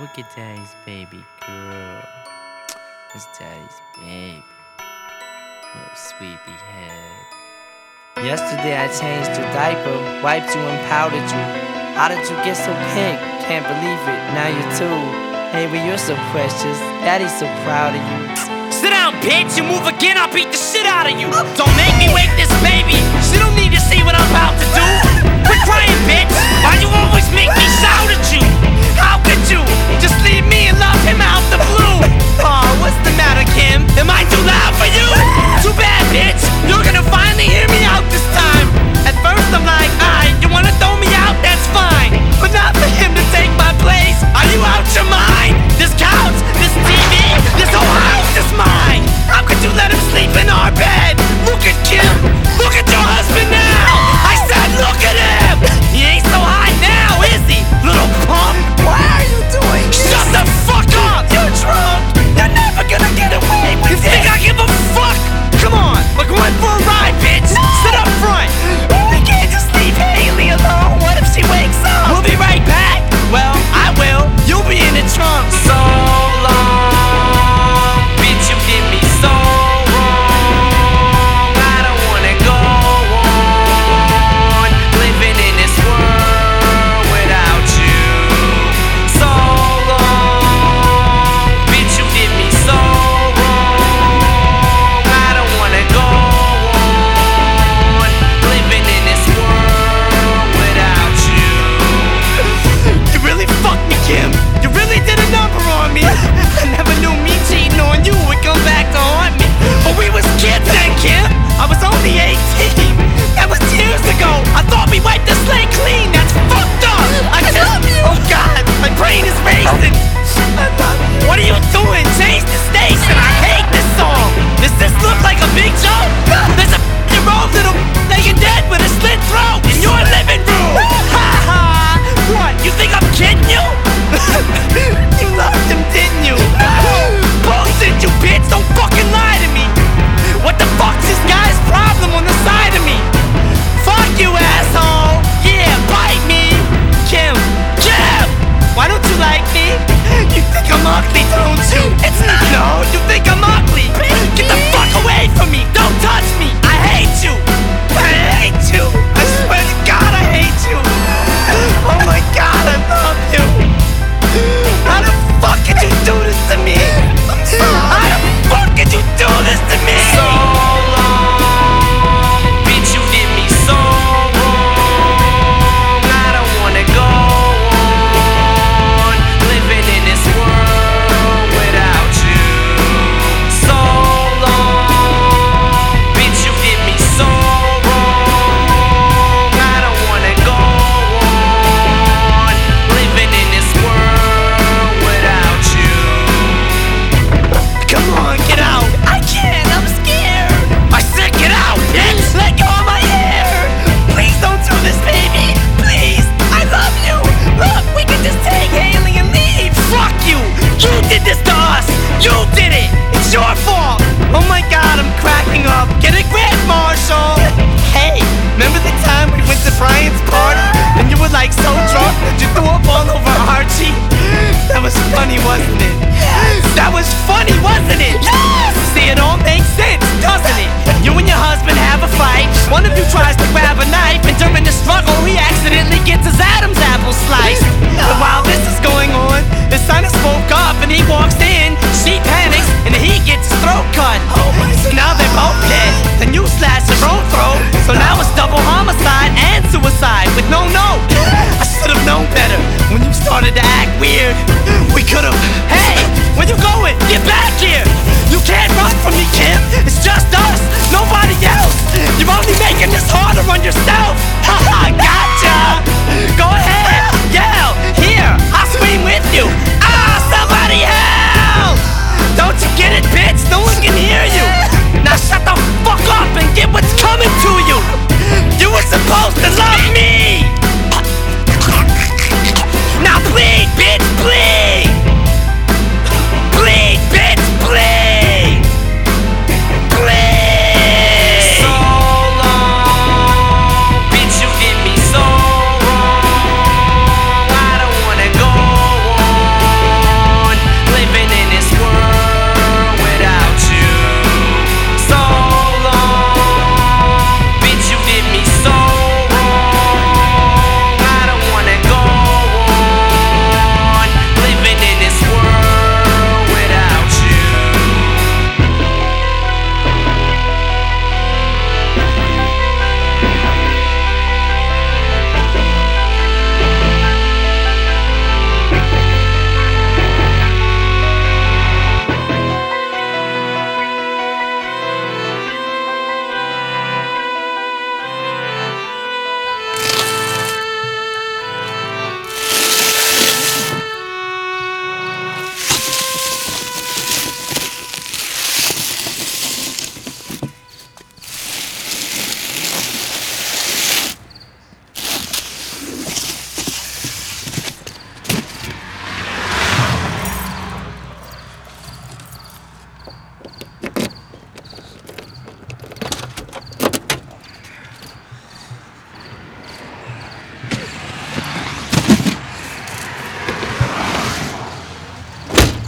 look at Daddy's baby girl. It's Daddy's baby. Little sweepy head. Yesterday I changed your diaper, wiped you and powdered you. How did you get so pink? Can't believe it, now you're two. Hey, but you're so precious, Daddy's so proud of you. Sit down, bitch, you move again, I'll beat the shit out of you. Don't make me wake this baby, she don't need to see what I'm about to do. Quit crying, bitch, why you always make me shout at you? How could you just leave me and love him out the blue? Aw, what's the matter, Kim? Am I too loud for you? Too bad, bitch, you're gonna finally hear me out this time. At first I'm like, alright, you wanna throw me out, that's fine, but not for him to take my place. Are you out your mind? This couch, this TV, this whole house is mine. How could you let him sleep in our bed? Look at Kim, look at your husband now. I said look at him. He ain't so high now, is he, little punk? Why are you doing this? Shut the fuck up. You're drunk. You're never gonna get away You with think it. I give a fuck? Come on, we're going for a ride, bitch. Sit up front. We can't just leave Haley alone. What if she wakes up? We'll be right back. Well, I will. You'll be in the trunk. So long, bitch, you did me so wrong. I don't wanna go on living in this world without you. So long, bitch, you did me so wrong. I don't wanna go on living in this world without you. You really fucked me, Kim. You really did a number on me. I never knew me cheating on you would come back to haunt me. But we was kids then, Kim. I was only 18. That was years ago. I thought we wiped the slate clean. That's fucked up. I love you. Oh God, my brain is racing. I love you. What are you doing? Change the station. I hate this song. Does this look like a big joke? There's a year-old little laying dead with a slit throat in your living room. Ha ha. What? You think I'm kidding you? You loved him, didn't you? Bullshit, you bitch! Don't fucking lie to me! What the fuck's this guy's problem on the side of me? Fuck you, asshole! Yeah, bite me! Kim! Kim! Why don't you like me? You think I'm ugly, don't you? It's not. No, you think I'm ugly! Get the fuck away from me! Don't touch me! I hate you! I hate you! I swear to God, I hate you! Oh my God, I love you! How the fuck could you do this to me? How the fuck could you do this to me? So long, bitch, you did me so wrong. I don't wanna go on living in this world without you. So long, bitch, you did me so wrong. I don't wanna go on living in this world without you. Come on, get out. I can't. I'm scared. I said get out, bitch. Let go of my hair. Please don't do this, baby. Please. I love you. Look, we can just take Haley and leave. Fuck you. You did this to us. You did it. It's your fault. Oh my God, I'm cracking up. Get a grip, Marshall. Hey, remember the time we went to Brian's party and you were like so drunk that you threw up all over Archie? That was funny, wasn't it? That was funny, wasn't it? Yes! See, it all makes sense, doesn't it? You and your husband have a fight. One of you tries to grab a knife, and during the struggle, he accidentally gets his Adam's apple sliced. And while this is going on, his son has woke up and he walks in.